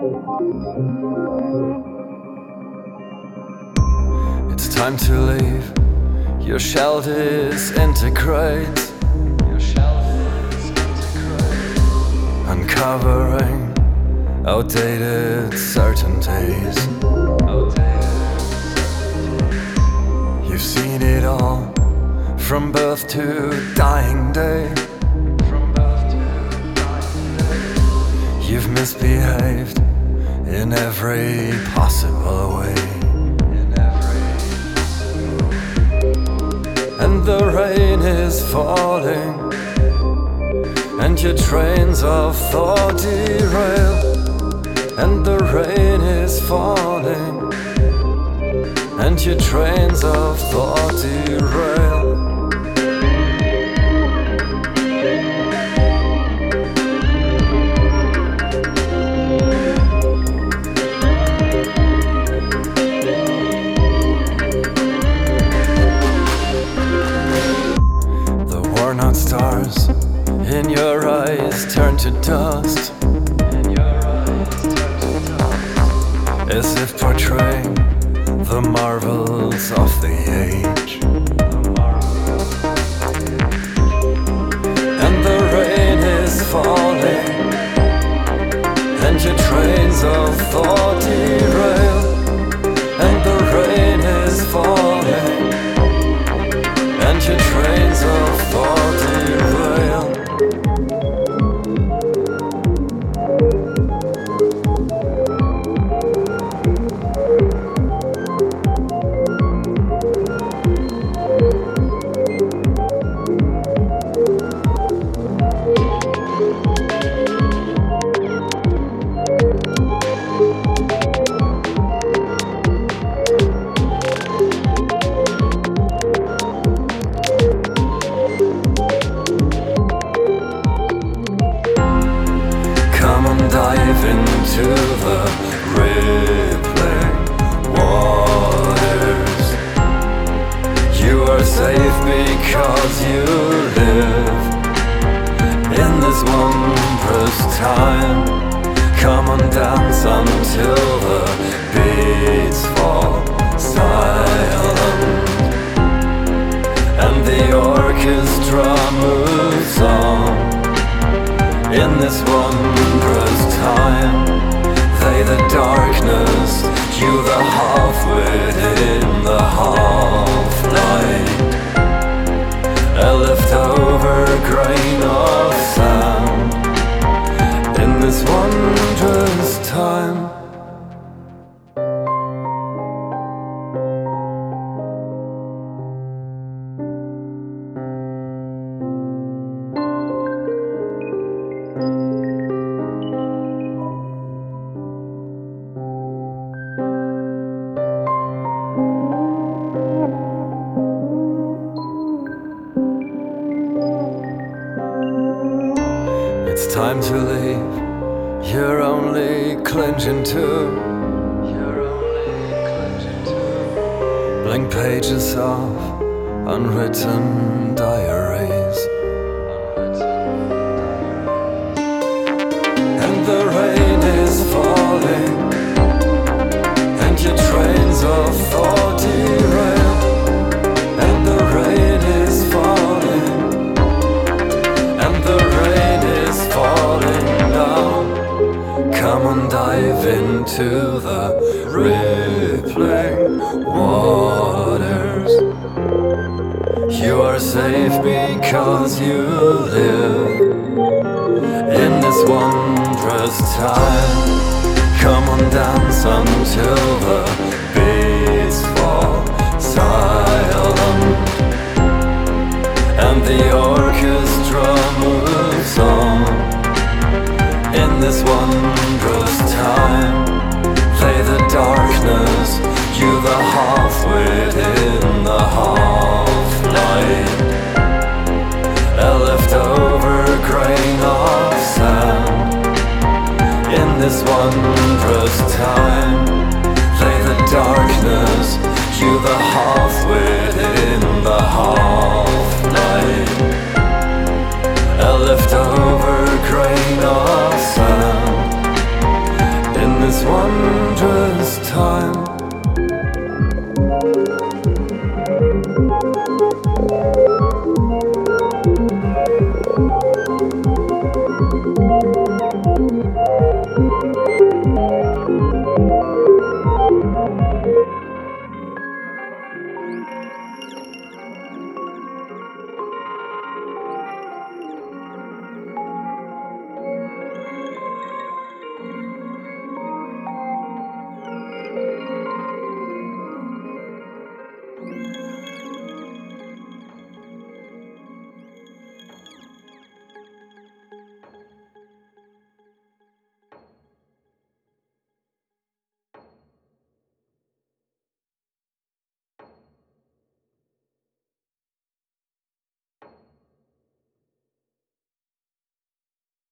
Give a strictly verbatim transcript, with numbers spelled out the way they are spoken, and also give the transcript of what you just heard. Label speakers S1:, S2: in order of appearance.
S1: It's time to leave. Your shell disintegrates. Your shell disintegrates. Uncovering outdated certainties. Outdated certainties. You've seen it all, from birth to dying day. From birth to dying day. You've misbehaved in every possible way. And the rain is falling, and your trains of thought derail. And the rain is falling, and your trains of thought derail. Stars in your eyes turn to dust, in your eyes turn to dust, as if portraying the marvels of the age. The marvels of the age. And the rain is falling, and your trains of thought derail. And the rain is falling, and your trains of thought derail. Dive into the rippling waters. You are safe because you live in this wondrous time. Come on, dance until the beats fall silent, and the orchestra moves on. In this wondrous time, they the darkness, you the half within the half light. A leftover grain of sound in this wondrous time. It's time to leave. You're only clinging to. You're only clinging to blank pages of unwritten diaries. And the rain is falling, and your trains of thought derail. And the rain is falling, and the rain is falling down. Come on, dive into the rippling waters. You are safe because you live in this wondrous time. Come on, dance until the beats fall silent, and the orchestra moves on. In this wondrous time, play the darkness, you the half within the half light. A leftover grain of sand in this wondrous time.